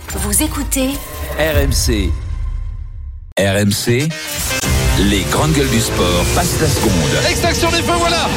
Vous écoutez RMC. RMC, les grandes gueules du sport passent la seconde. Extraction des feux, voilà.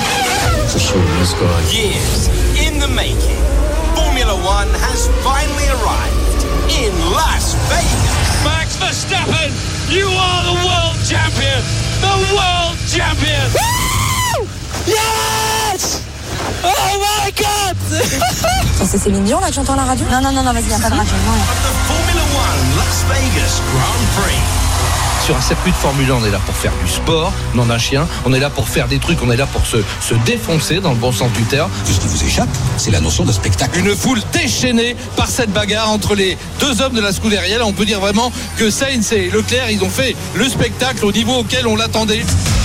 Years in the making, Formula One has finally arrived in Las Vegas. Max Verstappen, you are the world champion. The world champion. Woo! Yes! Oh my God! C'est Céline Dion là que j'entends à la radio? Non, vas-y, y a pas de radio. The Formula One Las Vegas Grand Prix. Sur un circuit de Formule 1, on est là pour faire du sport, non d'un chien. On est là pour faire des trucs, on est là pour se défoncer dans le bon sens du terme. Ce qui vous échappe, c'est la notion de spectacle. Une foule déchaînée par cette bagarre entre les deux hommes de la Scuderia. On peut dire vraiment que Sainz et Leclerc, ils ont fait le spectacle au niveau auquel on l'attendait.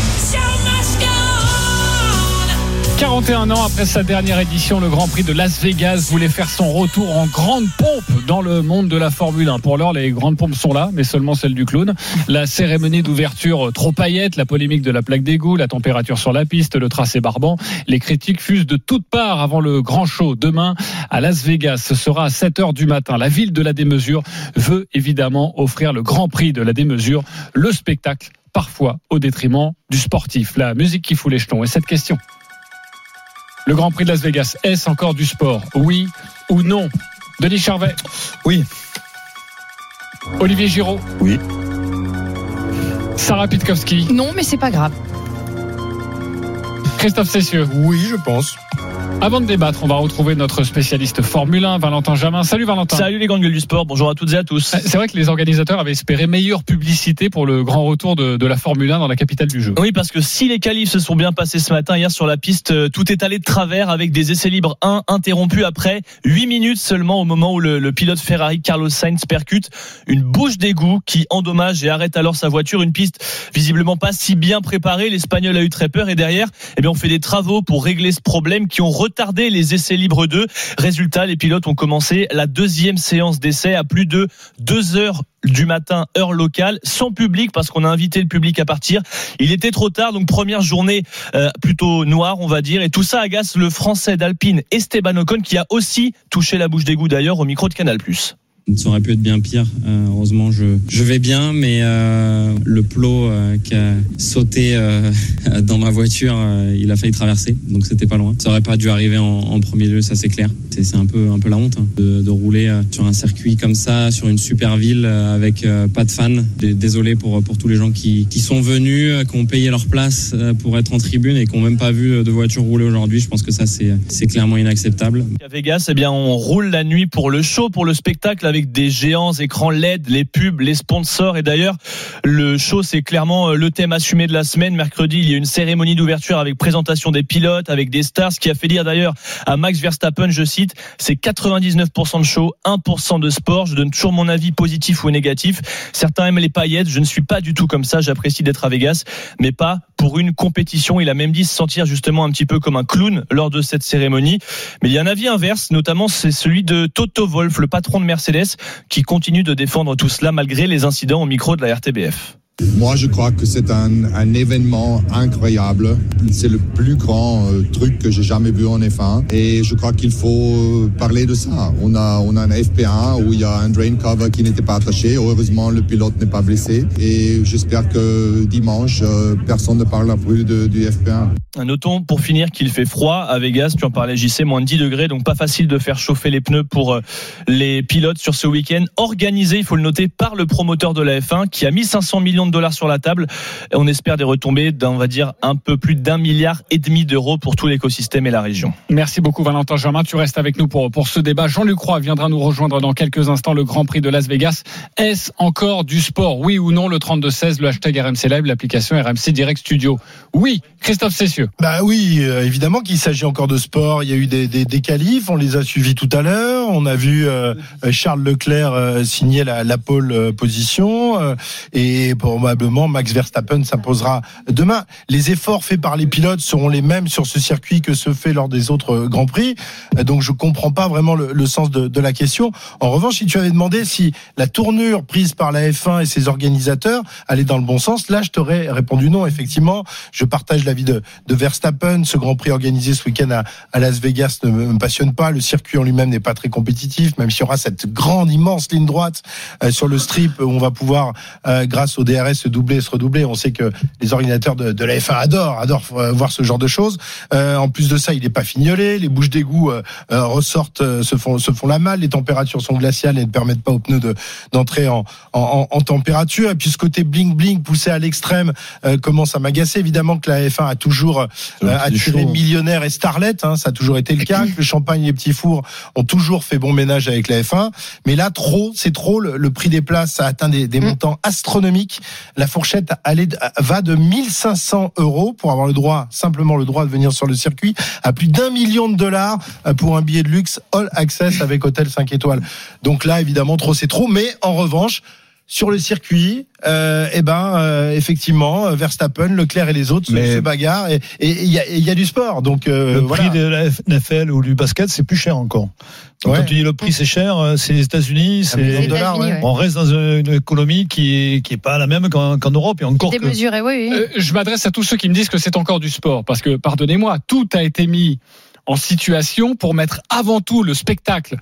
41 ans après sa dernière édition, le Grand Prix de Las Vegas voulait faire son retour en grande pompe dans le monde de la Formule 1. Pour l'heure, les grandes pompes sont là, mais seulement celle du clown. La cérémonie d'ouverture trop paillette, la polémique de la plaque d'égout, la température sur la piste, le tracé barbant. Les critiques fusent de toutes parts avant le grand show. Demain, à Las Vegas, ce sera à 7h du matin. La ville de la démesure veut évidemment offrir le Grand Prix de la démesure, le spectacle, parfois au détriment du sportif. La musique qui fout les jetons. Et cette question: le Grand Prix de Las Vegas, est-ce encore du sport? Oui ou non? Denis Charvet? Oui. Olivier Giraud? Oui. Sarah Pitkowski? Non, mais c'est pas grave. Christophe Cessieux? Oui, je pense. Avant de débattre, on va retrouver notre spécialiste Formule 1, Valentin Jamin. Salut Valentin. Salut les grandes gueules du sport, bonjour à toutes et à tous. C'est vrai que les organisateurs avaient espéré meilleure publicité pour le grand retour de la Formule 1 dans la capitale du jeu. Oui, parce que si les qualifs se sont bien passés ce matin, hier sur la piste, tout est allé de travers avec des essais libres 1 interrompus après 8 minutes seulement, au moment où le pilote Ferrari Carlos Sainz percute une bouche d'égout qui endommage et arrête alors sa voiture. Une piste visiblement pas si bien préparée, l'Espagnol a eu très peur et derrière, on fait des travaux pour régler ce problème qui ont retardé les essais libres 2. Résultat, les pilotes ont commencé la deuxième séance d'essais à plus de 2h du matin, heure locale, sans public, parce qu'on a invité le public à partir. Il était trop tard, donc première journée plutôt noire, on va dire, et tout ça agace le Français d'Alpine Esteban Ocon, qui a aussi touché la bouche d'égout d'ailleurs au micro de Canal+. Ça aurait pu être bien pire. Heureusement, je vais bien, mais le plot qui a sauté dans ma voiture, il a failli traverser, donc c'était pas loin. Ça aurait pas dû arriver en premier lieu, ça c'est clair. C'est un peu la honte de rouler sur un circuit comme ça, sur une super ville avec pas de fans. Désolé pour tous les gens qui sont venus, qui ont payé leur place pour être en tribune et qui ont même pas vu de voiture rouler aujourd'hui. Je pense que ça c'est clairement inacceptable. À Vegas, on roule la nuit pour le show, pour le spectacle, avec des géants écrans LED, les pubs, les sponsors. Et d'ailleurs, le show, c'est clairement le thème assumé de la semaine. Mercredi, il y a une cérémonie d'ouverture avec présentation des pilotes, avec des stars. Ce qui a fait dire d'ailleurs à Max Verstappen, je cite, c'est 99% de show, 1% de sport. Je donne toujours mon avis positif ou négatif. Certains aiment les paillettes. Je ne suis pas du tout comme ça. J'apprécie d'être à Vegas, mais pas pour une compétition. Il a même dit se sentir justement un petit peu comme un clown lors de cette cérémonie. Mais il y a un avis inverse, notamment c'est celui de Toto Wolff, le patron de Mercedes, qui continue de défendre tout cela malgré les incidents au micro de la RTBF. Moi, je crois que c'est un événement incroyable. C'est le plus grand truc que j'ai jamais vu en F1. Et je crois qu'il faut parler de ça. On a un FP1 où il y a un drain cover qui n'était pas attaché. Heureusement, le pilote n'est pas blessé. Et j'espère que dimanche, personne ne parlera plus du FP1. Notons pour finir qu'il fait froid à Vegas, tu en parlais JC, moins de 10 degrés, donc pas facile de faire chauffer les pneus pour les pilotes sur ce week-end. Organisé, il faut le noter, par le promoteur de la F1 qui a mis 500 millions de dollars sur la table. On espère des retombées on va dire, un peu plus d'1,5 milliard d'euros pour tout l'écosystème et la région. Merci beaucoup Valentin Germain, tu restes avec nous pour ce débat. Jean-Luc Roy viendra nous rejoindre dans quelques instants. Le Grand Prix de Las Vegas, est-ce encore du sport? Oui ou non? Le 32-16, le hashtag RMC Live, l'application RMC Direct Studio. Oui, Christophe Cessieux. Bah oui, évidemment qu'il s'agit encore de sport. Il y a eu des qualifs, on les a suivis tout à l'heure. On a vu Charles Leclerc signer la pole position et probablement Max Verstappen s'imposera demain. Les efforts faits par les pilotes seront les mêmes sur ce circuit que ceux faits lors des autres Grands Prix. Donc je comprends pas vraiment le sens de la question. En revanche, si tu avais demandé si la tournure prise par la F1 et ses organisateurs allait dans le bon sens, là je t'aurais répondu non. Effectivement, je partage l'avis de Verstappen. Ce Grand Prix organisé ce week-end à Las Vegas ne me passionne pas. Le circuit en lui-même n'est pas très compétitif, même s'il y aura cette grande, immense ligne droite sur le strip où on va pouvoir, grâce au DRS, se doubler et se redoubler. On sait que les organisateurs de la F1 adorent voir ce genre de choses. En plus de ça, il n'est pas fignolé. Les bouches d'égout ressortent, se font la malle. Les températures sont glaciales et ne permettent pas aux pneus d'entrer en température. Et puis ce côté bling-bling poussé à l'extrême commence à m'agacer. Évidemment que la F1 a toujours attiré millionnaires et starlets, ça a toujours été le cas. Le champagne et les petits fours ont toujours fait bon ménage avec la F1. Mais là, c'est trop. Le prix des places a atteint des montants astronomiques. La fourchette va de 1 500 € pour avoir simplement le droit de venir sur le circuit, à plus d'$1 million pour un billet de luxe all access avec hôtel 5 étoiles. Donc là, évidemment, trop c'est trop. Mais en revanche, sur le circuit, effectivement, Verstappen, Leclerc et les autres se bagarrent et il y a du sport. Donc le prix de la NFL ou du basket, c'est plus cher encore. Donc, quand tu dis le prix c'est cher, c'est les États-Unis, on reste dans une économie qui est pas la même qu'en Europe et encore démesuré, oui. Je m'adresse à tous ceux qui me disent que c'est encore du sport, parce que pardonnez-moi, tout a été mis en situation pour mettre avant tout le spectacle.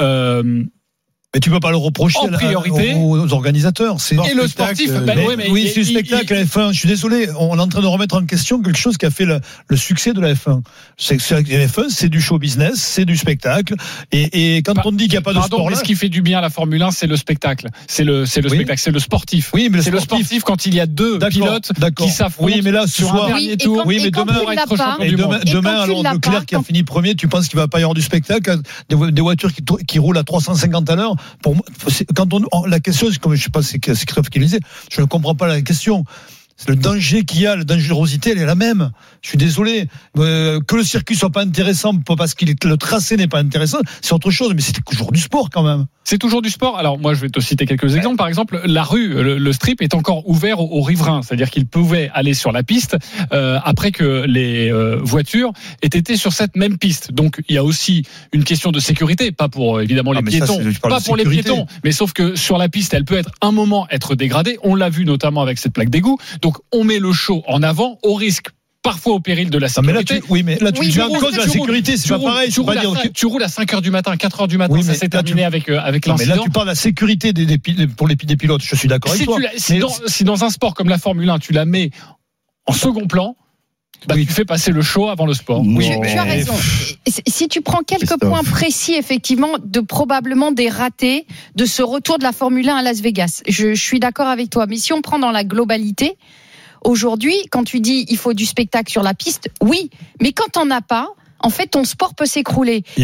Mais tu peux pas le reprocher en priorité aux organisateurs. Et le sportif, c'est le spectacle la F1. Je suis désolé, on est en train de remettre en question quelque chose qui a fait le succès de la F1. La F1, c'est du show business, c'est du spectacle. Et quand on dit qu'il n'y a pas de sport là, ce qui fait du bien à la Formule 1, c'est le spectacle. C'est le spectacle, c'est le sportif. Oui, mais c'est le sportif quand il y a deux pilotes qui s'affrontent. Oui, mais là, ce sur soir, un dernier tour. Oui, mais demain, alors Leclerc qui a fini premier, tu penses qu'il va pas y avoir du spectacle, des voitures qui roulent à 350 à l'heure. Pour moi, la question, comme je sais pas, c'est Christophe qui le disait, je ne comprends pas la question. Le danger qu'il y a, la dangerosité, elle est la même. Je suis désolé. Que le circuit soit pas intéressant, pas parce que le tracé n'est pas intéressant, c'est autre chose, mais c'est toujours du sport quand même. C'est toujours du sport. Alors moi, je vais te citer quelques exemples. Par exemple, la rue, le strip est encore ouvert aux riverains, c'est-à-dire qu'ils pouvaient aller sur la piste après que les voitures aient été sur cette même piste. Donc il y a aussi une question de sécurité, pas pour évidemment les piétons, les piétons, mais sauf que sur la piste, elle peut être dégradée. On l'a vu notamment avec cette plaque d'égout. Donc on met le show en avant au risque, parfois au péril de la sécurité. Mais là, tu mets en cause la sécurité, c'est pas pareil. Tu roules à 5h du matin, 4h du matin, ça s'est terminé avec l'incident. Mais là, tu parles de la sécurité pour les pilotes, je suis d'accord avec toi. Si dans un sport comme la Formule 1, tu la mets en second plan, tu fais passer le show avant le sport. Tu as raison. Si tu prends quelques points précis, effectivement, de probablement des ratés de ce retour de la Formule 1 à Las Vegas, je suis d'accord avec toi. Mais si on prend dans la globalité, aujourd'hui, quand tu dis il faut du spectacle sur la piste, oui, mais quand t'en as pas, en fait, ton sport peut s'écrouler. Il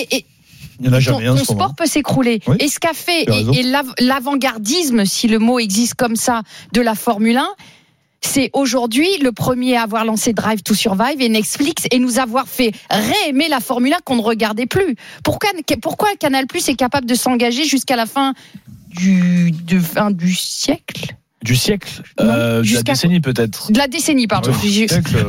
n'y en a jamais. Ton sport peut s'écrouler. Oui. Et ce qu'a fait, et l'avant-gardisme, si le mot existe comme ça, de la Formule 1, c'est aujourd'hui le premier à avoir lancé Drive to Survive et Netflix et nous avoir fait réaimer la Formule 1 qu'on ne regardait plus. Pourquoi Canal+ est capable de s'engager jusqu'à la fin du siècle ? Du siècle, de la décennie peut-être. De la décennie, pardon. Oui,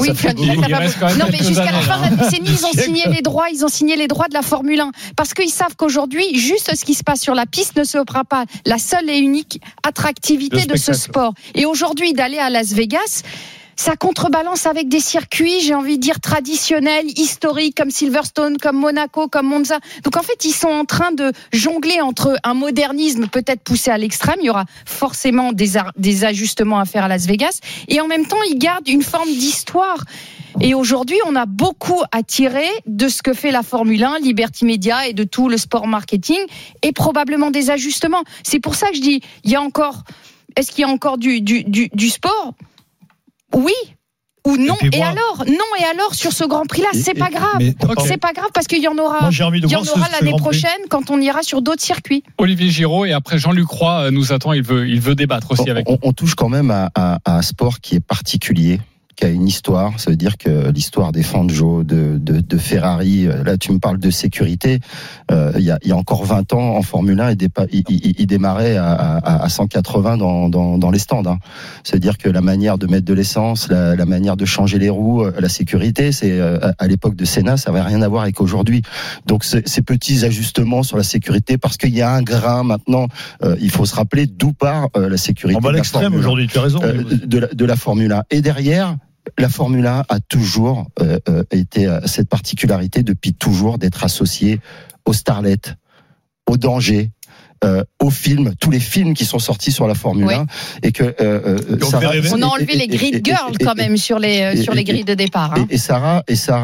non, mais jusqu'à la fin de la décennie, ils ont signé les droits de la Formule 1 parce qu'ils savent qu'aujourd'hui, juste ce qui se passe sur la piste ne sera pas la seule et unique attractivité de ce sport. Et aujourd'hui, d'aller à Las Vegas, ça contrebalance avec des circuits, j'ai envie de dire, traditionnels, historiques, comme Silverstone, comme Monaco, comme Monza. Donc en fait, ils sont en train de jongler entre un modernisme peut-être poussé à l'extrême, il y aura forcément des ajustements à faire à Las Vegas, et en même temps, ils gardent une forme d'histoire. Et aujourd'hui, on a beaucoup à tirer de ce que fait la Formule 1, Liberty Media et de tout le sport marketing, et probablement des ajustements. C'est pour ça que je dis, est-ce qu'il y a encore du sport ? Oui ou non, et alors sur ce Grand Prix là, c'est pas grave. C'est pas grave parce qu'il y en aura l'année prochaine quand on ira sur d'autres circuits. Olivier Giraud et après Jean-Luc Roy nous attend, il veut débattre aussi avec nous. On touche quand même à un sport qui est particulier, qui a une histoire. Ça veut dire que l'histoire des Fangio, de Ferrari, là tu me parles de sécurité, il y a encore 20 ans en Formule 1, il démarrait à 180 dans les stands. Hein. C'est-à-dire que la manière de mettre de l'essence, la manière de changer les roues, la sécurité, c'est à l'époque de Senna, ça n'avait rien à voir avec aujourd'hui. Donc ces petits ajustements sur la sécurité, parce qu'il y a un grain maintenant, il faut se rappeler d'où part la sécurité. On va à l'extrême aujourd'hui, tu as raison. De la Formule 1. Et derrière, la Formule 1 a toujours été cette particularité depuis toujours d'être associée aux starlets, aux dangers, aux films, tous les films qui sont sortis sur la Formule 1, et que on a enlevé les grid girls quand même sur les grilles de départ. Hein. Et Sarah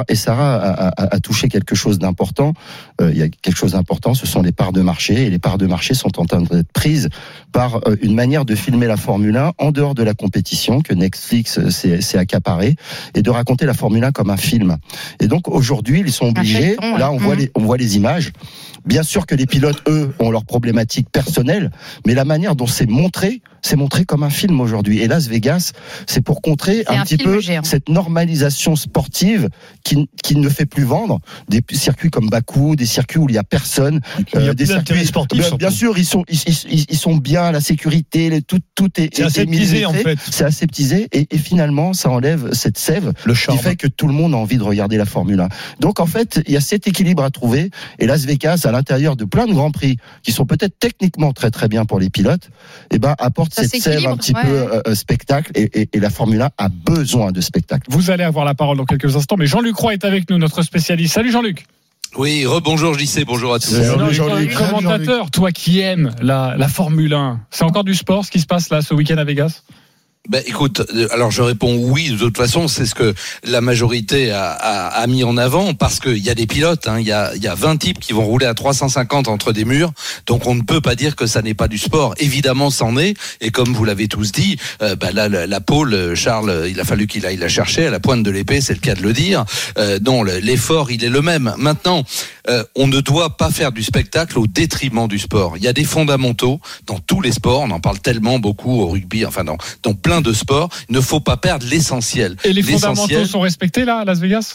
a touché quelque chose d'important. Il y a quelque chose d'important, ce sont les parts de marché, et les parts de marché sont en train d'être prises par une manière de filmer la Formule 1 en dehors de la compétition que Netflix s'est accaparé, et de raconter la Formule 1 comme un film. Et donc aujourd'hui, ils sont obligés. Là, on voit les images. Bien sûr que les pilotes, eux, ont leurs problématiques personnelles, mais la manière dont c'est montré comme un film aujourd'hui. Et Las Vegas, c'est pour contrer un petit peu cette normalisation sportive qui ne fait plus vendre. Des circuits comme Bakou, des circuits où il n'y a personne. Il y a des circuits sportifs. Bien sûr, ils sont bien, la sécurité, tout est aseptisé en fait. C'est aseptisé, et finalement, ça enlève cette sève qui fait que tout le monde a envie de regarder la Formule 1. Donc en fait, il y a cet équilibre à trouver, et Las Vegas, à l'intérieur de plein de grands prix qui sont peut-être techniquement très très bien pour les pilotes, apporte cette sève un petit peu spectacle, et la Formule 1 a besoin de spectacle. Vous allez avoir la parole dans quelques instants, mais Jean-Luc Roy est avec nous, notre spécialiste. Salut Jean-Luc. Oui, rebonjour JC, bonjour à tous. Jean-Luc, commentateur, toi qui aimes la Formule 1, c'est encore du sport ce qui se passe là ce week-end à Vegas? Ben écoute, alors je réponds oui. De toute façon, c'est ce que la majorité a mis en avant, parce qu'il y a des pilotes, il y a 20 types qui vont rouler à 350 entre des murs, donc on ne peut pas dire que ça n'est pas du sport. Évidemment, c'en est, et comme vous l'avez tous dit, là la pole, Charles, il a fallu qu'il aille la chercher à la pointe de l'épée, c'est le cas de le dire. Non, l'effort, il est le même. Maintenant, on ne doit pas faire du spectacle au détriment du sport. Il y a des fondamentaux dans tous les sports, on en parle tellement beaucoup au rugby, enfin dans plein de sports, il ne faut pas perdre l'essentiel. Et les fondamentaux sont respectés là à Las Vegas?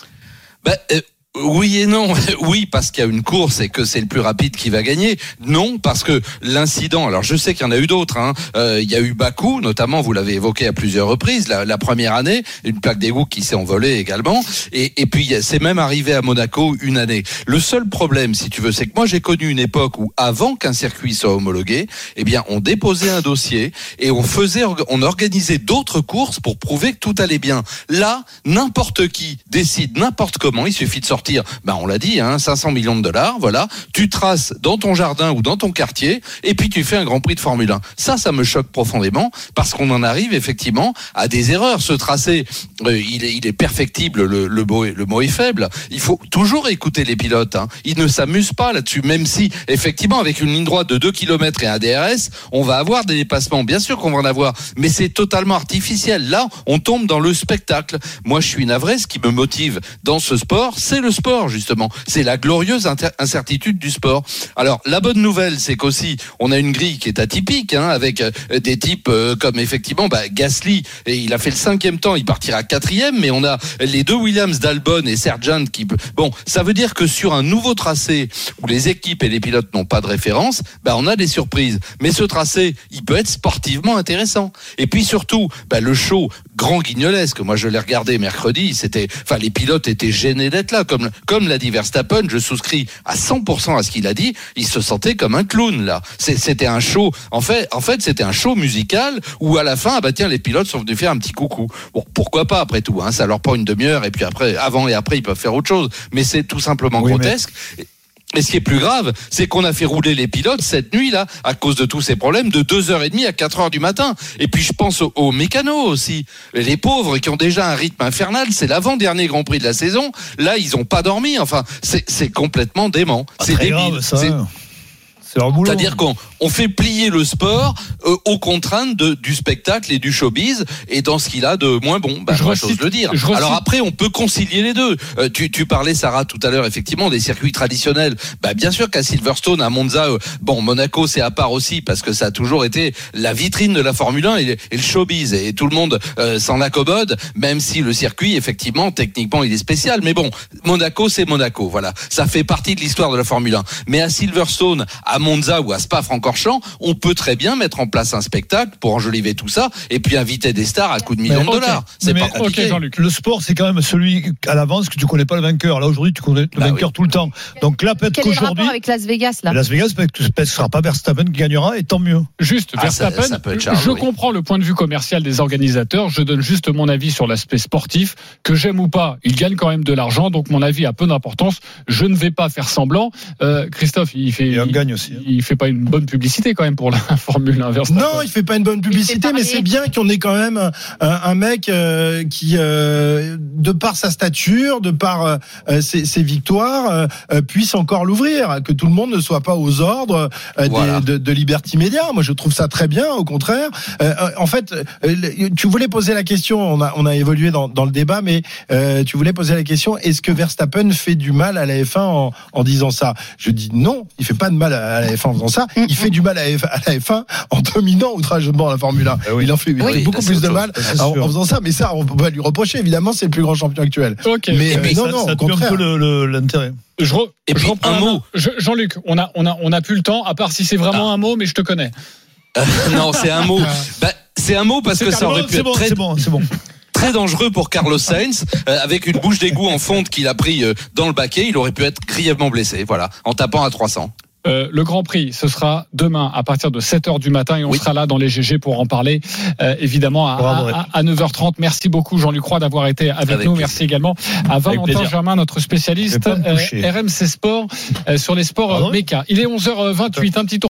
Oui et non. Oui, parce qu'il y a une course et que c'est le plus rapide qui va gagner. Non, parce que l'incident, alors je sais qu'il y en a eu d'autres, il y a eu Bakou, notamment, vous l'avez évoqué à plusieurs reprises, la première année, une plaque d'égout qui s'est envolée également, et puis c'est même arrivé à Monaco une année. Le seul problème, si tu veux, c'est que moi j'ai connu une époque où, avant qu'un circuit soit homologué, on déposait un dossier et on organisait d'autres courses pour prouver que tout allait bien. Là, n'importe qui décide n'importe comment, il suffit de sortir, on l'a dit, 500 millions de dollars, voilà, tu traces dans ton jardin ou dans ton quartier, et puis tu fais un Grand Prix de Formule 1. Ça me choque profondément, parce qu'on en arrive effectivement à des erreurs. Ce tracé, il est perfectible, le mot est faible. Il faut toujours écouter les pilotes, Ils ne s'amusent pas là-dessus, même si, effectivement, avec une ligne droite de 2 km et un DRS, on va avoir des dépassements. Bien sûr qu'on va en avoir, mais c'est totalement artificiel. Là, on tombe dans le spectacle. Moi, je suis navré, ce qui me motive dans ce sport, c'est le sport, justement. C'est la glorieuse incertitude du sport. Alors, la bonne nouvelle, c'est qu'aussi, on a une grille qui est atypique, avec des types comme, effectivement, Gasly, et il a fait le 5e temps, il partira 4e, mais on a les deux Williams d'Albon et Sargent qui... Bon, ça veut dire que sur un nouveau tracé, où les équipes et les pilotes n'ont pas de référence, on a des surprises. Mais ce tracé, il peut être sportivement intéressant. Et puis surtout, le show grand guignolesque, moi je l'ai regardé mercredi, les pilotes étaient gênés d'être là, comme l'a dit Verstappen, je souscris à 100% à ce qu'il a dit, il se sentait comme un clown là. C'était un show, en fait c'était un show musical où à la fin, les pilotes sont venus faire un petit coucou. Bon, pourquoi pas après tout, ça leur prend une demi-heure, et puis après, avant et après, ils peuvent faire autre chose, mais c'est tout simplement grotesque. Et ce qui est plus grave, c'est qu'on a fait rouler les pilotes cette nuit-là, à cause de tous ces problèmes, de 2h30 à 4h du matin. Et puis je pense aux mécanos aussi. Les pauvres qui ont déjà un rythme infernal, c'est l'avant-dernier Grand Prix de la saison. Là, ils n'ont pas dormi. Enfin, c'est complètement dément. C'est grave, ça. C'est leur boulot. C'est-à-dire on fait plier le sport aux contraintes du spectacle et du showbiz, et dans ce qu'il a de moins bon, j'ose le dire. Alors après, on peut concilier les deux. Tu parlais, Sarah, tout à l'heure, effectivement, des circuits traditionnels. Bien sûr qu'à Silverstone, à Monza, Monaco, c'est à part aussi, parce que ça a toujours été la vitrine de la Formule 1 et le showbiz, et tout le monde s'en accommode, même si le circuit, effectivement, techniquement, il est spécial. Mais bon, Monaco, c'est Monaco, voilà. Ça fait partie de l'histoire de la Formule 1. Mais à Silverstone, à Monza ou à Spa-Francorchamps, on peut très bien mettre en place un spectacle pour enjoliver tout ça, et puis inviter des stars à coups de millions de dollars. C'est pas compliqué. Jean-Luc. Le sport, c'est quand même celui à l'avance que tu connais pas le vainqueur. Là, aujourd'hui, tu connais le vainqueur tout le temps. Donc là, peut-être qu'aujourd'hui. Quel est le rapport avec Las Vegas, là? Las Vegas, peut-être que ce sera pas Verstappen qui gagnera, et tant mieux. Juste, Verstappen, je comprends le point de vue commercial des organisateurs. Je donne juste mon avis sur l'aspect sportif. Que j'aime ou pas, il gagne quand même de l'argent, donc mon avis a peu d'importance. Je ne vais pas faire semblant. Christophe, gagne aussi. Il fait pas une bonne publicité quand même pour la Formule 1. Verstappen. Non, il fait pas une bonne publicité, mais c'est bien qu'on ait quand même un mec qui, de par sa stature, de par ses victoires, puisse encore l'ouvrir, que tout le monde ne soit pas aux ordres de Liberty Media. Moi, je trouve ça très bien, au contraire. En fait, tu voulais poser la question, on a évolué dans le débat, mais tu voulais poser la question, est-ce que Verstappen fait du mal à la F1 en disant ça? Je dis non, il fait pas de mal à la F1 en faisant ça, il fait du mal à la F1 en dominant outrageusement la Formule 1. Il en fait beaucoup plus de mal en faisant ça, mais ça, on peut pas lui reprocher, évidemment, c'est le plus grand champion actuel. Mais non, au contraire. Un peu l'intérêt. Et puis un mot. Jean-Luc, on a plus le temps, à part si c'est vraiment un mot, mais je te connais. Non, c'est un mot. C'est un mot parce que ça aurait pu être très dangereux pour Carlos Sainz, avec une bouche d'égout en fonte qu'il a pris dans le baquet. Il aurait pu être grièvement blessé, voilà, en tapant à 300. Le Grand Prix, ce sera demain à partir de 7h du matin, et on sera là dans les GG pour en parler, évidemment à 9h30. Merci beaucoup Jean-Luc Roy d'avoir été avec nous. Merci également à Valentin Germain, notre spécialiste RMC Sport sur les sports méca. Il est 11h28, un petit tour